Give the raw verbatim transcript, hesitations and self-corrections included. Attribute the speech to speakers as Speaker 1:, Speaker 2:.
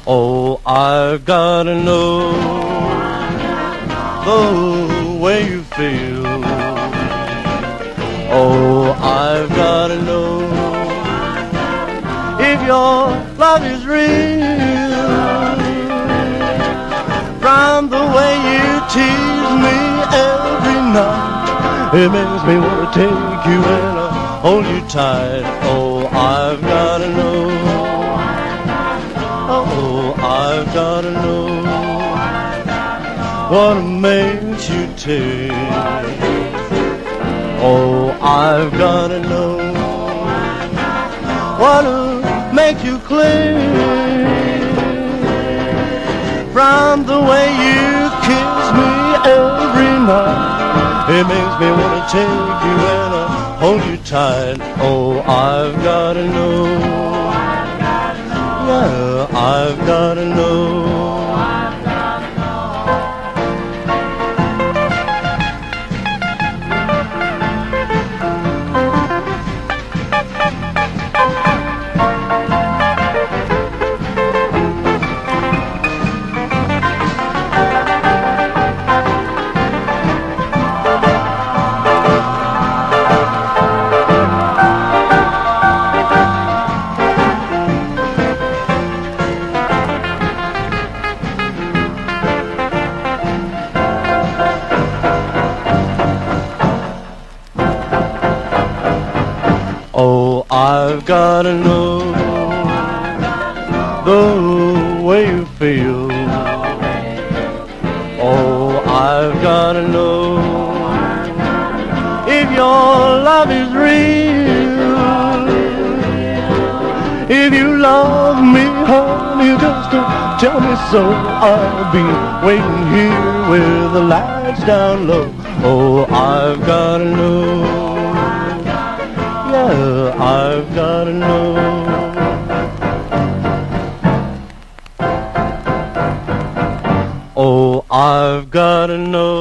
Speaker 1: Oh, I've gotta know the way you feel. Oh, I've gotta know if your love is real. From the way you tease me every night, it makes me wanna take you and uh, hold you tight. Oh, I've gotta know. Oh, I've gotta know what makes you tick. Oh, I've gotta know what makes you click. From the way you kiss me every night, it makes me wanna take you and uh, hold you tight. Oh, I've gotta know. Yeah, I've gotta know. Oh, I've gotta know the way you feel. Oh, I've gotta know if your love is real. If you love me, honey, just uh, tell me so. I'll be waiting here with the lights down low. Oh, I've gotta know. Yeah, I've gotta know. Oh, I've gotta know.